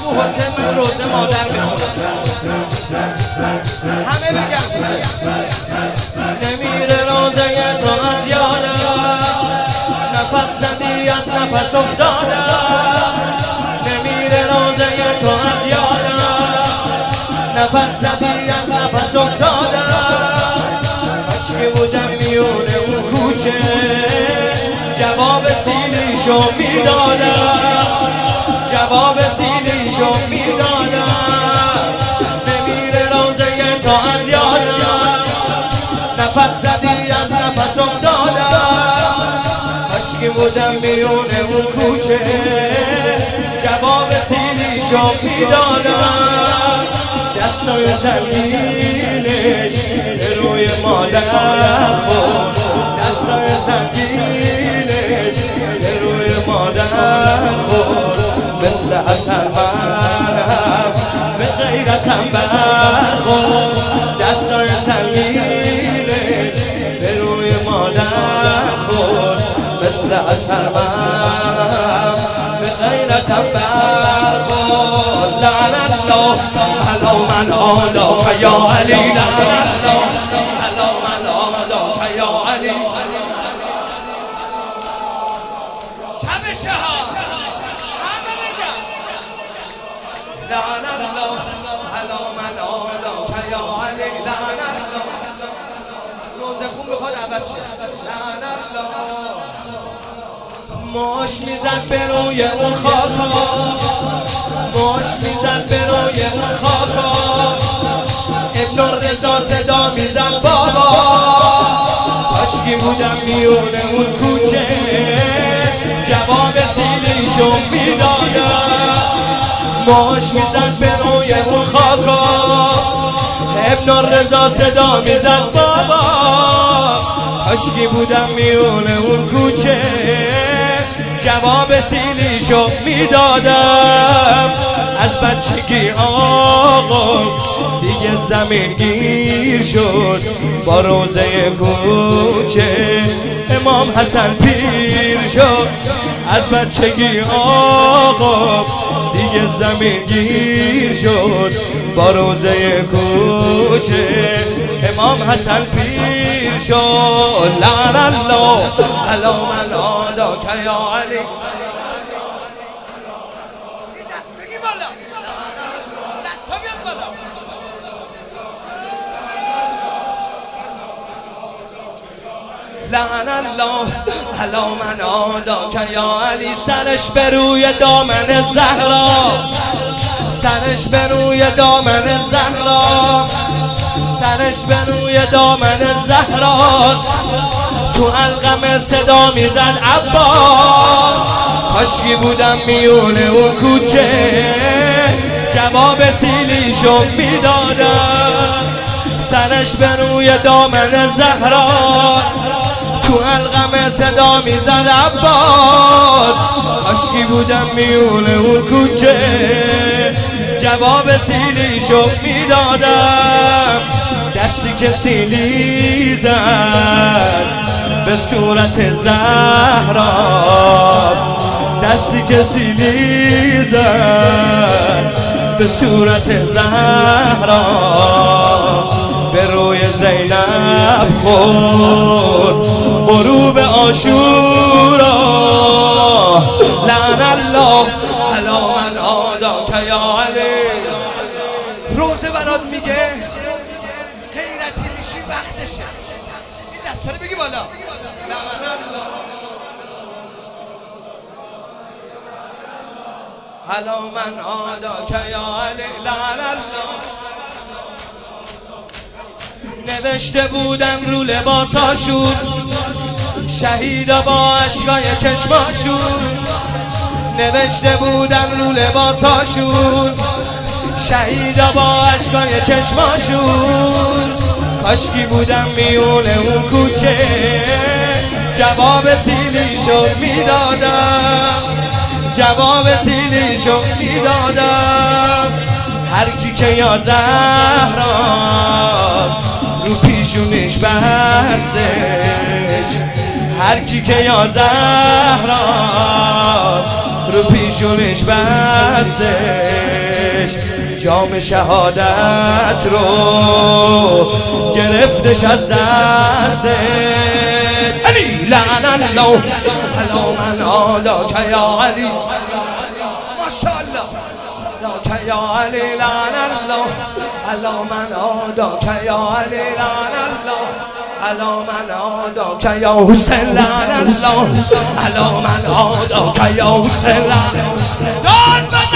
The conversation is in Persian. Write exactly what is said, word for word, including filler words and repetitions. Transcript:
ابو حسین من روزه مادر میخونم همه بگم نمیره روزه تو از یادم نفس زدی از نفس افتادم نمیره روزه تو از یادم نفس زدی از نفس افتادم عشقی بودم میونه اون کوچه جواب سیلیشو میدادم جواب سیلیشو میدادم نمیره روزه تا از یادم نفس زدی از نفس افتادم عشقی بودم میونه اون کوچه جواب سیلیشو میدادم دستای سنگینش روی مادر خود دستای سنگینش روی مادر خود مثل اثر منم به غیرتم برخورد دستای سنگینش روی مادر خود مثل اثر منم به غیرتم برخورد لعن الله علی من آلاک یا علی لعن الله علی من آلاک یا علی شب شهاد همه بگم لعن الله علی من آلاک یا علی لعن الله روزه خون بخواد عوض شه لعن الله ماش میزد به روی اون خاکا ماش میزد به روی اون خاکا ابن رضا صدا میزد بابا کاشکی بودم میونه اون کوچه جواب سیلیشو میدادم ماش میزد به روی اون خاکا ابن رضا صدا میزد بابا کاشکی بودم میونه اون کوچه جواب سیلیشو میدادم از بچگی آقا دیگه زمین گیر شد با روزه کوچه امام حسن پیر شد از بچگی آقا دیگه زمین گیر شد با روزه کوچه امام حسن پیر شد لعن الله علی من آلاک یا علی دست بگی بالا دست ها بیاد بالا لعن الله علی من آلاک یا علی سرش به روی دامن زهرا سرش به روی دامن زهرا سرش به روی دامن زهراست تو علقم صدا میزد عباس کاشکی بودم میونه اون کوچه جواب سیلیشو میدادم سرش به روی دامن زهراست تو علقم صدا میزد عباس کاشکی بودم میونه اون کوچه جواب سیلیشو میدادم دستی که سیلی زد به صورت زهرا دستی که سیلی زد به صورت زهرا به روی زینب خورد غروب عاشورا لعن الله علی من آلاک یا علی روزه برات میگه غیرتی میشی وقتشه این دستا رو بگی بالا لعن الله علی من آلاک یا علی لعن الله نوشته بودم رو لباساشون شهیدا با اشکای چشماشون نوشته بودم رو لباساشون شهیدا با اشکای چشماشون کاشکی بودم میونه اون کوچه جواب سیلیشو میدادم جواب سیلیشو میدادم هر کی که یا زهرا رو پیشونش بسته هر کی که یا زهرا رو رو پیشونش بستش، جام شهادت رو گرفتش از دستش. علی لعن الله علی من عاداک یا علی، ماشاءالله عاداک یا علی، لعن الله علی من عاداک یا علی، لعن الله علی من عاداک یا حسین، لعن الله علی من عاداک یا حسین.